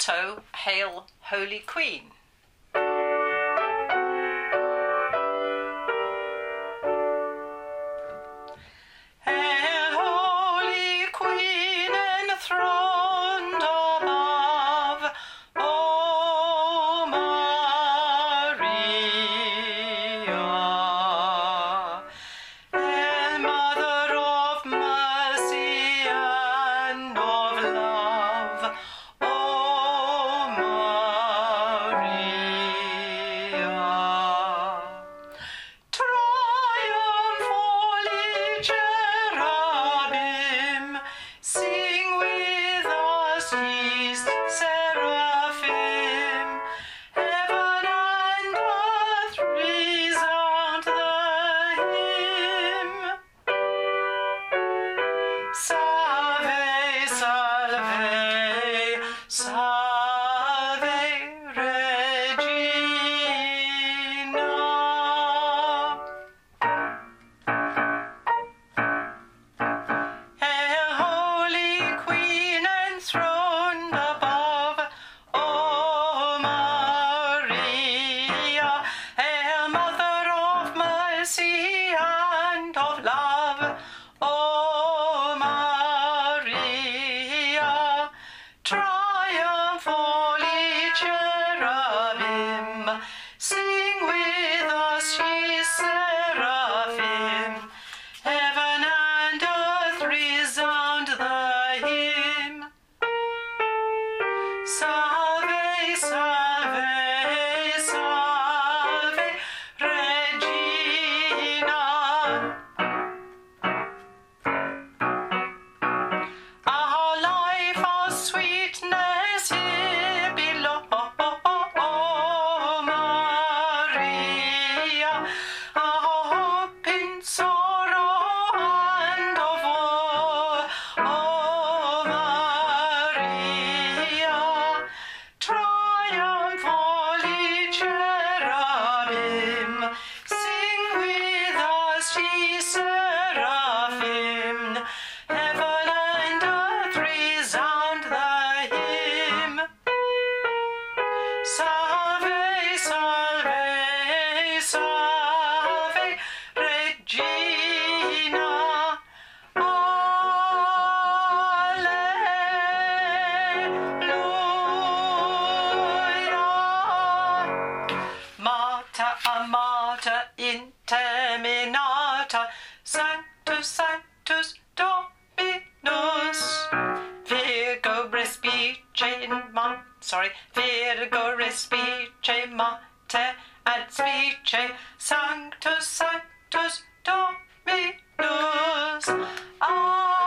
motto, Hail, Holy Queen. Hail, Holy Queen, enthroned above, O Maria. Hail, Mother of mercy and of love, O Maria. Triumphantly cherubim, sing with us, ye seraphim. Heaven and earth resound the hymn. Salve, salve, salve Regina. Hail, Holy Queen, enthroned above, O Maria. Hail, Mother of mercy and of love, O Maria. Triumphantly cherubim, sing with us, ye seraphim. Heaven and earth resound the hymn. Salve, salve, salve Regina. Our life, our sweetness here below, O Maria. Our hope in sorrow and of woe, O Maria. Triumphantly cherubim, sing with us, ye seraphim. Heaven and earth resound the hymn. Salve, salve, salve Regina. Alleluia. Mater, Mater interminata, Sanctus, Sanctus Dominus. Virgo respice mater ad spice, Sanctus, Sanctus Dominus.